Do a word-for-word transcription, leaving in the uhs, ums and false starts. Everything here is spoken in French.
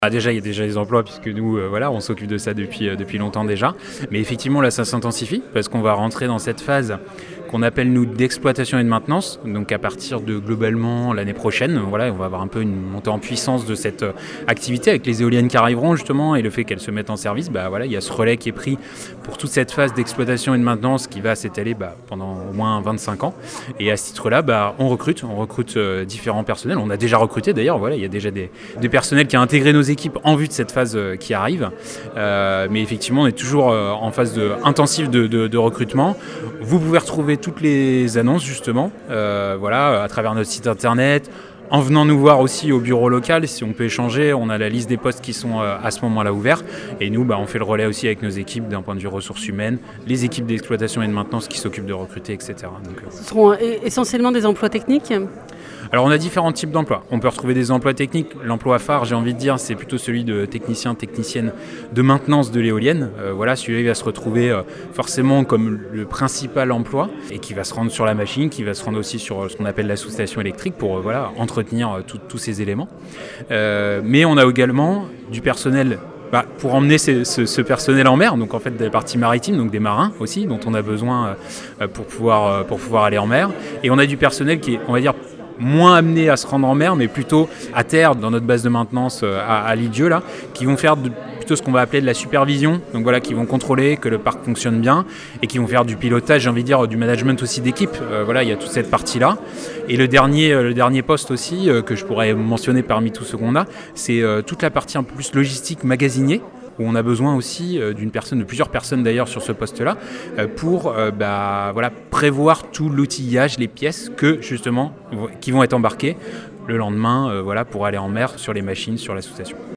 Ah, déjà, il y a déjà des emplois puisque nous, euh, voilà, on s'occupe de ça depuis, euh, depuis longtemps déjà. Mais effectivement, là, ça s'intensifie parce qu'on va rentrer dans cette phase qu'on appelle, nous, d'exploitation et de maintenance. Donc, à partir de, globalement, l'année prochaine, voilà, on va avoir un peu une montée en puissance de cette euh, activité avec les éoliennes qui arriveront, justement, et le fait qu'elles se mettent en service. Bah, voilà, il y a ce relais qui est pris pour toute cette phase d'exploitation et de maintenance qui va s'étaler bah, pendant au moins vingt-cinq ans. Et à ce titre-là, bah, on recrute, on recrute euh, différents personnels. On a déjà recruté, d'ailleurs, voilà, il y a déjà des, des personnels qui ont intégré nos équipes en vue de cette phase euh, qui arrive. Euh, mais effectivement, on est toujours euh, en phase de, intensive de, de, de recrutement. Vous pouvez retrouver toutes les annonces, justement, euh, voilà, à travers notre site internet. En venant nous voir aussi au bureau local, si on peut échanger, on a la liste des postes qui sont euh, à ce moment-là ouverts. Et nous, bah, on fait le relais aussi avec nos équipes d'un point de vue ressources humaines, les équipes d'exploitation et de maintenance qui s'occupent de recruter, et cetera. Donc, euh... Ce seront essentiellement des emplois techniques ? Alors on a différents types d'emplois. On peut retrouver des emplois techniques. L'emploi phare, j'ai envie de dire, c'est plutôt celui de technicien, technicienne de maintenance de l'éolienne. Euh, voilà, celui-là il va se retrouver euh, forcément comme le principal emploi et qui va se rendre sur la machine, qui va se rendre aussi sur euh, ce qu'on appelle la sous-station électrique pour euh, voilà, entretenir euh, tous ces éléments. Euh, mais on a également du personnel Bah, pour emmener ce, ce, ce personnel en mer, donc en fait de la partie maritime, donc des marins aussi, dont on a besoin euh, pour, pouvoir, euh, pour pouvoir aller en mer. Et on a du personnel qui est, on va dire, moins amenés à se rendre en mer, mais plutôt à terre, dans notre base de maintenance à, à Lille-Dieu, là, qui vont faire de, plutôt ce qu'on va appeler de la supervision, donc voilà, qui vont contrôler que le parc fonctionne bien, et qui vont faire du pilotage, j'ai envie de dire, du management aussi d'équipe. Euh, voilà, il y a toute cette partie-là. Et le dernier, euh, le dernier poste aussi, euh, que je pourrais mentionner parmi tous ceux qu'on a, c'est euh, toute la partie un peu plus logistique, magasinier, où on a besoin aussi euh, d'une personne, de plusieurs personnes d'ailleurs sur ce poste-là, euh, pour euh, bah, voilà, prévoir tout l'outillage, les pièces que justement qui vont être embarquées le lendemain euh, voilà, pour aller en mer sur les machines, sur la sous-station.